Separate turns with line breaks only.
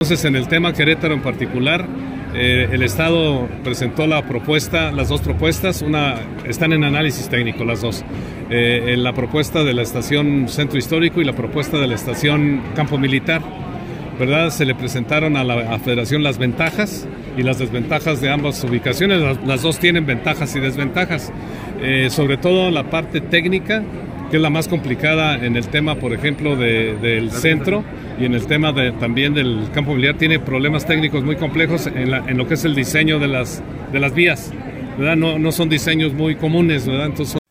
Entonces, en el tema Querétaro en particular, el Estado presentó la propuesta, las dos propuestas, están en análisis técnico las dos. La propuesta de la estación Centro Histórico y la propuesta de la estación Campo Militar, ¿verdad? Se le presentaron a la Federación las ventajas y las desventajas de ambas ubicaciones. Las dos tienen ventajas y desventajas, sobre todo la parte técnica, que es la más complicada en el tema, por ejemplo, del centro, y en el tema también del campo militar. Tiene problemas técnicos muy complejos en lo que es el diseño de las vías, ¿verdad? No son diseños muy comunes, ¿verdad? Entonces